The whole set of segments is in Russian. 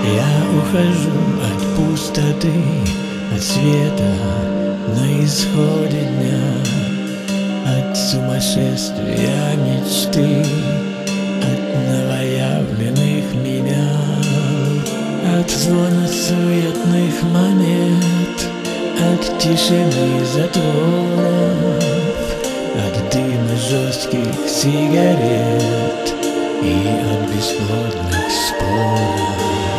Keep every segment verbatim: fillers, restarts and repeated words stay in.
Я ухожу от пустоты, от света на исходе дня, от сумасшествия мечты, от новоявленных меня, от звона суетных монет, от тишины затворов, от дыма жестких сигарет и от бесплодных споров.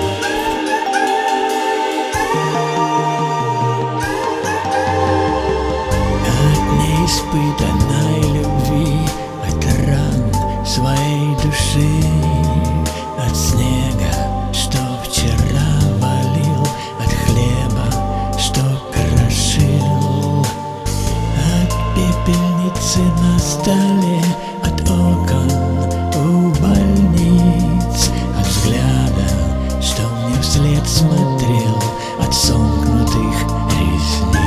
Испытанной любви, от ран своей души, от снега, что вчера валил, от хлеба, что крошил, от пепельницы на столе, от окон у больниц, от взгляда, что мне вслед смотрел, от сомкнутых ресниц.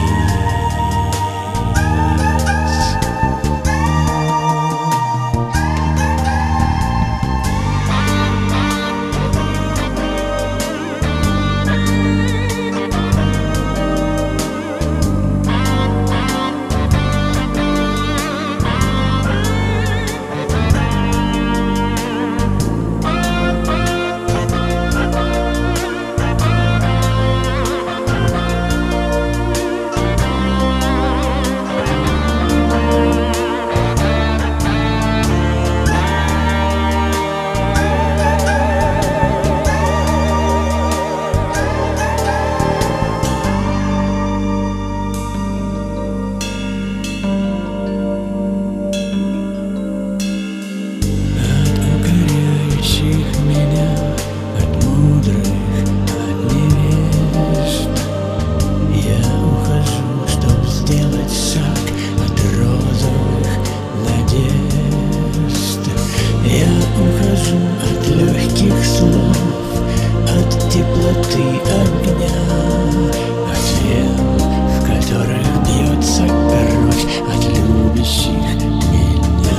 Ухожу от легких слов, от теплоты огня, от вен, в которых бьется кровь, от любящих меня.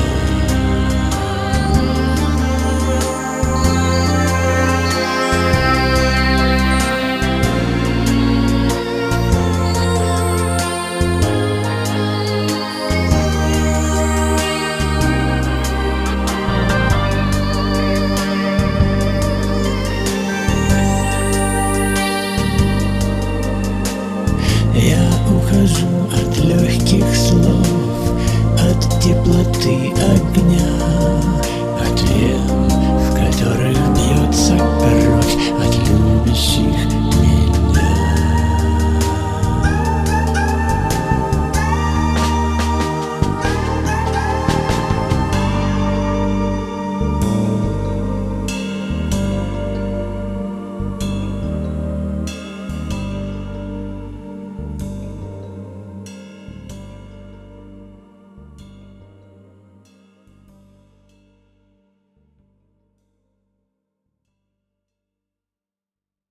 Я ухожу от легких слов, от теплоты огня,